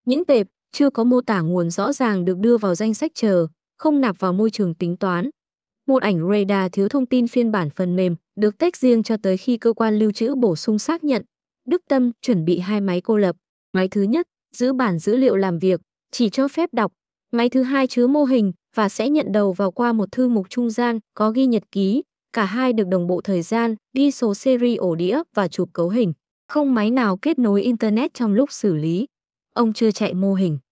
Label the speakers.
Speaker 1: Nhĩn tệp, chưa có mô tả nguồn rõ ràng được đưa vào danh sách chờ, không nạp vào môi trường tính toán. Một ảnh radar thiếu thông tin phiên bản phần mềm, được tách riêng cho tới khi cơ quan lưu trữ bổ sung xác nhận. Đức Tâm chuẩn bị 2 máy cô lập. Máy thứ nhất, giữ bản dữ liệu làm việc, chỉ cho phép đọc. Máy thứ hai chứa mô hình và sẽ nhận đầu vào qua một thư mục trung gian có ghi nhật ký. Cả hai được đồng bộ thời gian, ghi số series ổ đĩa và chụp cấu hình. Không máy nào kết nối Internet trong lúc xử lý. Ông chưa chạy mô hình.